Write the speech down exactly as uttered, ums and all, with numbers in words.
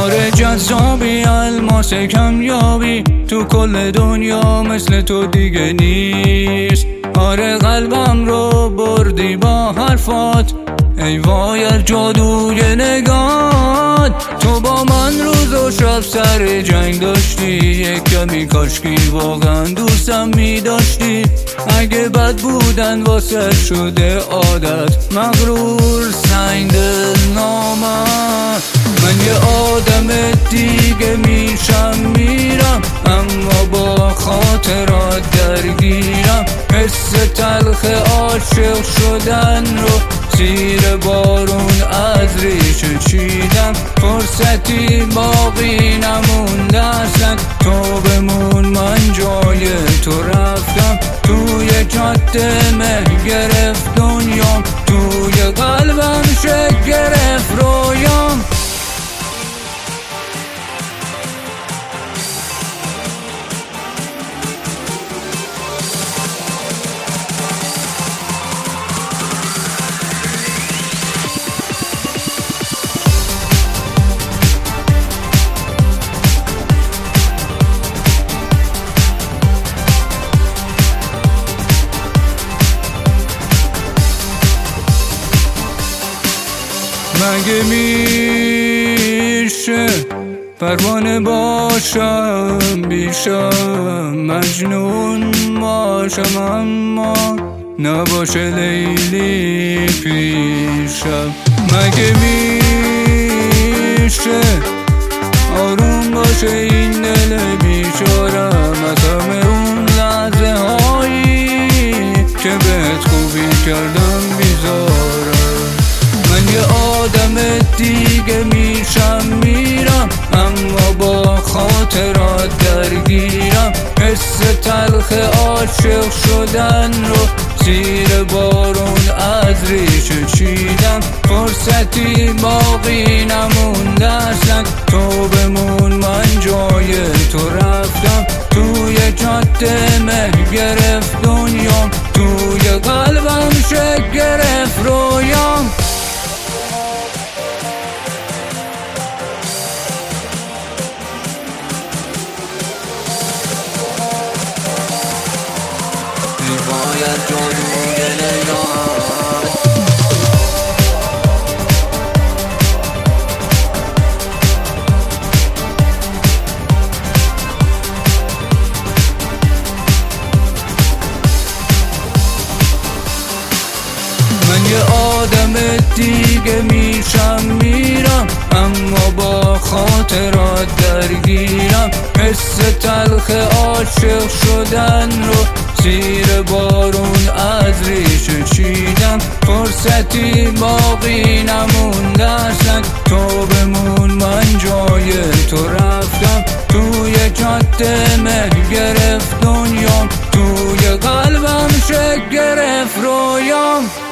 آره جذابی، الماس کمیابی، تو کل دنیا مثل تو دیگه نیست. آره قلبم رو بردی با حرفات، ای وای جادوی نگات. تو با من روز و شب سر جنگ داشتی، یک کمی کاشکی واقعا دوستم می داشتی. اگه بد بودن واسه شده عادت، مغرور سنگ دلنامه. من یه آدم دیگه میشم میرم، اما با خاطرات درگیرم. حس تلخ عاشق شدن رو زیر بارون از ریشه چیدم. فرصتی باقی نمونده اصلا، تو بمون من جای تو رفتم. توی جاده مه گرفت دنیام، توی قلبم شک گرفت رویام. مگه میشه پروانه باشم بیشم، مجنون باشم اما نباشه لیلی پیشم. مگه میشه آروم باشه این دل بیچارم، از همه اون لحظه هایی که بهت خوبی کردم بیزارم. من یه آدم دیگه میشم میرم، اما با خاطرات درگیرم. حس تلخ عاشق شدن رو زیر بارون از ریشه چیدم. فرصتی باقی نمونده اصلا، تو بمون من جای تو رفتم. توی جاده مه گرفت دنیام، توی قلبم شک گرفت رویام. باید جادوی نگات. من یه آدم دیگه میشم میرم، اما با خاطرات درگیرم. حس تلخ عاشق شدن رو زیر بارون از ریشه چیدم. فرصتی باقی نمونده اصلا، تو بمون من جای تو رفتم. توی جاده مه گرفت دنیام، توی قلبم شک گرفت رویام.